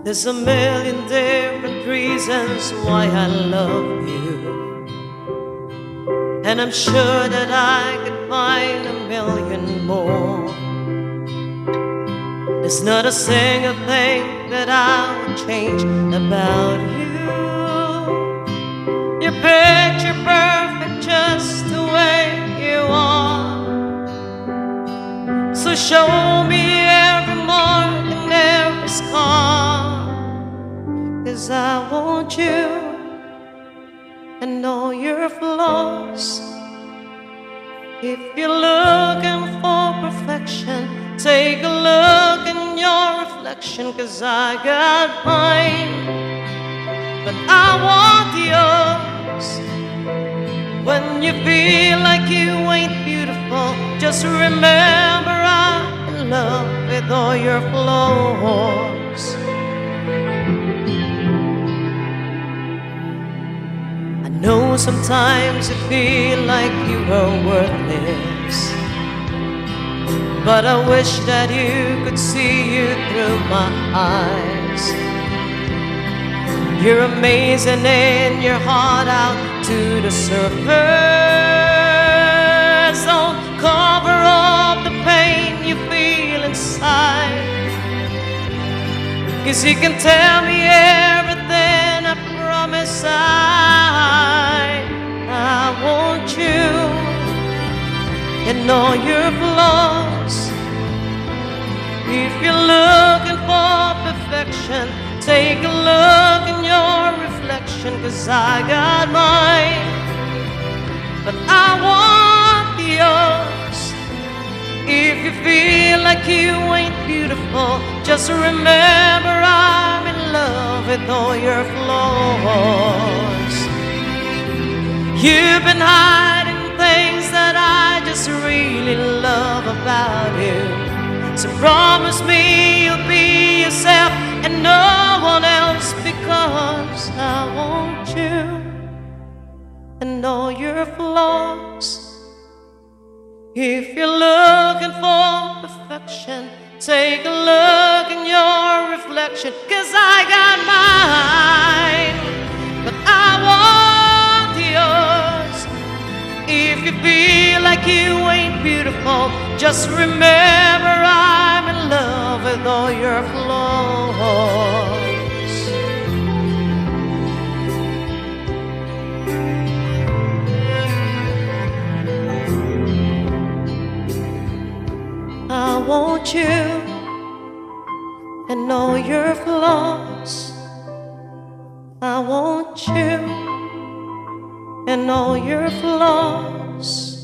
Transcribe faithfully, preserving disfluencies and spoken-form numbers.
There's a million different reasons why I love you, and I'm sure that I could find a million more. There's not a single thing that I would change about you. You're picture perfect just the way you are. So show me every mark and every scar, 'cause I want you and all your flaws. If you're looking for perfection, take a look in your reflection, 'cause I got mine, but I want yours. When you feel like you ain't beautiful, just remember I'm in love with all your flaws. I know sometimes you feel like you are worthless, but I wish that you could see you through my eyes. You're amazing in your heart out to the surface. Don't cover up the pain you feel inside, 'cause you can tell me everything, I promise I I want you and all your flaws. If you're looking for perfection, take a look in your reflection, 'cause I got mine, but I want yours. If you feel like you ain't beautiful, just remember I'm in love with all your flaws. You've been hiding things that I just really love about you, so promise me you'll be yourself and no one else, because I want you and all your flaws. If you're looking for perfection, take a look in your reflection, 'cause I got mine, but I want yours. If you feel like you ain't beautiful, just remember I'm in love with all your flaws. I want you and all your flaws. I want you and all your flaws.